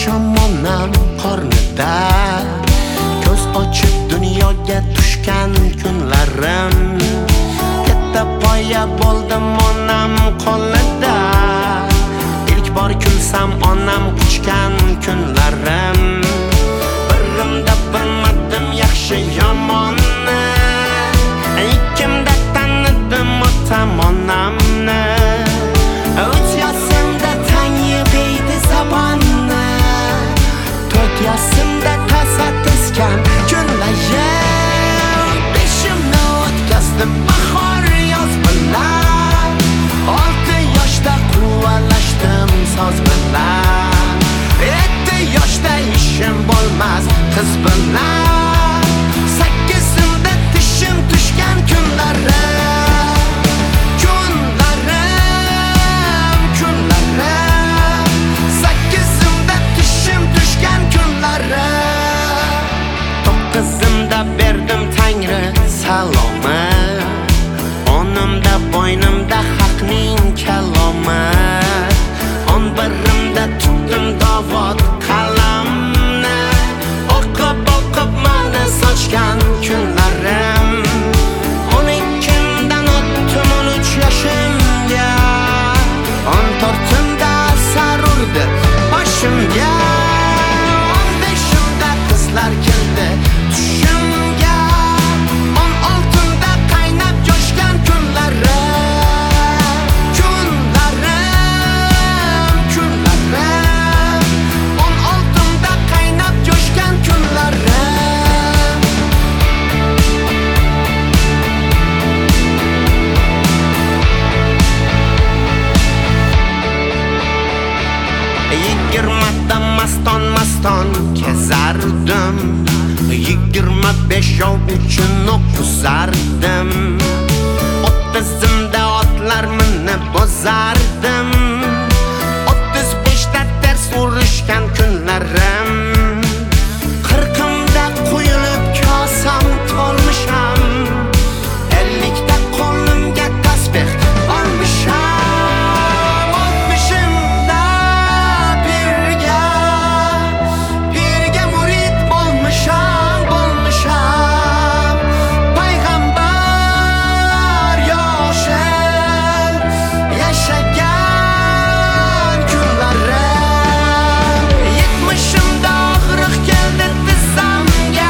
shamonam qornida, ko'z ochib dunyoga tushgan kunlarim, katta poya bo'ldim onam qo'lida. İlk bor kulsam onam quchgan kunlarim, birimda bilmadim yaxshi yomonni, ikkimda tanidim otam onamni. Uch yoshimda tang yeydi zabonni, 4 yoshimda taza tiskan kunlar. Beshimni o'tkazdim bahor yoz bilan, 6 yoshda quvalashdim soz bilan, 7 yoshda ishim bo'lmas qiz bilan, 8imda tishim tushgan kunlarim, kunlarim, 8imda tishim tushgan kunlarim. 9imda berdim Tangri salomi, 10imda bo'ynimda haqning kalomi, 11imda tutdim dovot qalamni, o'qib mani sochgan kunlarim. 12imdan o'tdim 13 yoshimga, 14imda asar urdi boshimga, 15imda qizlar keldi tushimga, 16imda qaynab jo'shgan kunlarim, kunlarim, 16imda qaynab jo'shgan kunlarim. Yigirmada maston kezardim, 25 yov uchun o'qizardim, 30imda otlar minib bozardim, 35da dars urishgan kunlarim, 40imda quyilib kosam tolmisham, 50da qo'limga tasbeh olmisham, 60imda pirga murid bo'lmisham, payg'ambar yoshi yashagan kunlarim. 70imda og'riq keldi tizzamga,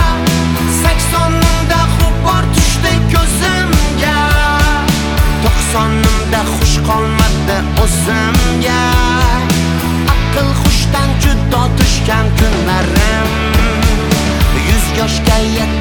80imda g'ubor tushdi ko'zimga, 90imda xush qolmadi o'zimga, aql hushdan judo tushgan kunlarim. 100 yoshga